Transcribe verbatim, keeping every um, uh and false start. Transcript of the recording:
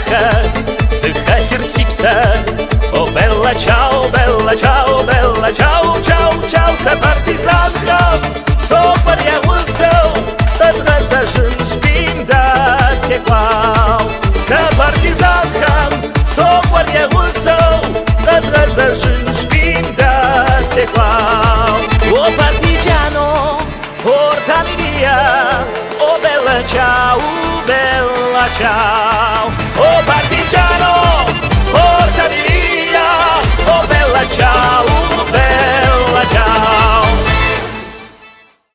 se hacker sipsa. Oh bella ciao, bella ciao, bella ciao, ciao, ciao, sa partizanka, so pariausau, tad razajin spim da te quau. Sa partizanka, so pariausau, tad razajin spim da te quau. Oh partigiano, portami via, oh bella ciao, bella ciao, oh partigiano.